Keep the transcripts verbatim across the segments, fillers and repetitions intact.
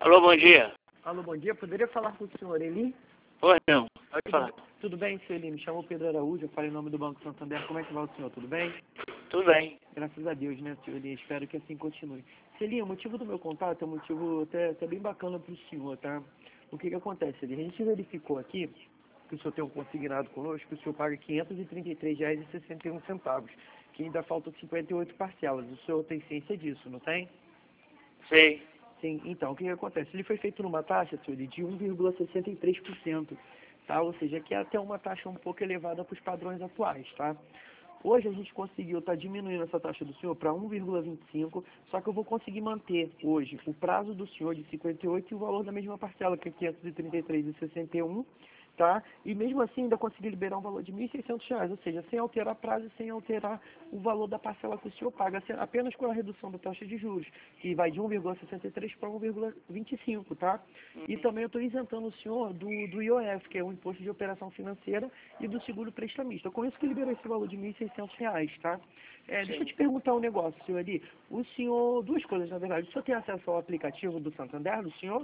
Alô, bom dia. Alô, bom dia. Poderia falar com o senhor Eli? Oi, não. Pode falar. Tudo bem, senhor Eli? Me chamo Pedro Araújo, eu falei em nome do Banco Santander. Como é que vai o senhor? Tudo bem? Tudo bem. Graças a Deus, né, senhor Eli? Espero que assim continue. Senhor Eli, o motivo do meu contato é um motivo até, até bem bacana para o senhor, tá? O que que acontece, Eli? A gente verificou aqui que o senhor tem um consignado conosco, que o senhor paga quinhentos e trinta e três reais e sessenta e um centavos, que ainda faltam cinquenta e oito parcelas. O senhor tem ciência disso, não tem? Sei. Sim, então, o que que acontece? Ele foi feito numa taxa, senhor, de um vírgula sessenta e três por cento, tá? Ou seja, que é até uma taxa um pouco elevada para os padrões atuais, tá? Hoje a gente conseguiu estar tá diminuindo essa taxa do senhor para um vírgula vinte e cinco, só que eu vou conseguir manter hoje o prazo do senhor de cinquenta e oito e o valor da mesma parcela, que é quinhentos e trinta e três reais e sessenta e um centavos, tá? E mesmo assim ainda consegui liberar um valor de mil e seiscentos reais, ou seja, sem alterar prazo e sem alterar o valor da parcela que o senhor paga, apenas com a redução da taxa de juros, que vai de um vírgula sessenta e três para um vírgula vinte e cinco, tá? E também eu estou isentando o senhor do, do I O F, que é o Imposto de Operação Financeira, e do seguro prestamista. Com isso que liberou esse valor de mil e seiscentos reais, tá? É, deixa eu te perguntar um negócio, senhor ali. O senhor, duas coisas na verdade, o senhor tem acesso ao aplicativo do Santander, do senhor?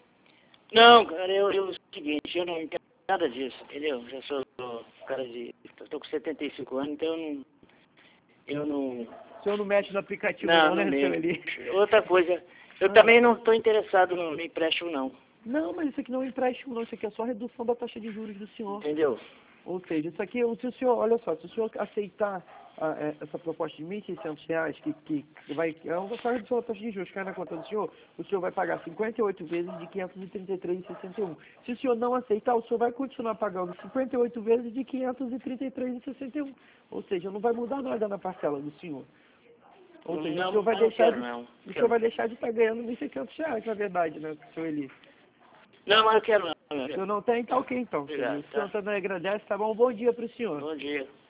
Não, cara, eu, eu, é o seguinte, eu não entendo nada disso, entendeu? Já sou cara de... Estou com setenta e cinco anos, então eu não... Eu não... O senhor não mexe no aplicativo Não, não, não né, mesmo. senhor ali? Outra coisa, eu Ah. também não estou interessado no empréstimo, não. Não, mas isso aqui não é um empréstimo, não. Isso aqui é só a redução da taxa de juros do senhor. Entendeu? Ou seja, isso aqui, se o senhor, olha só, se o senhor aceitar ah, é, essa proposta de mil e seiscentos reais, que, que, que vai, é uma só redução da taxa de juros, cai na conta do senhor, o senhor vai pagar cinquenta e oito vezes de quinhentos e trinta e três reais e sessenta e um centavos. Se o senhor não aceitar, o senhor vai continuar pagando cinquenta e oito vezes de quinhentos e trinta e três reais e sessenta e um centavos. Ou seja, não vai mudar nada na parcela do senhor. Ou seja, Não, o senhor vai não deixar quero, de, não. o senhor Quero. vai deixar de estar ganhando mil e seiscentos reais, na verdade, né, senhor Eli? Não, mas eu quero não. O senhor não tem? Tá ok então, senhor. Obrigado, O senhor tá? também agradece, tá bom? Bom dia para o senhor. Bom dia.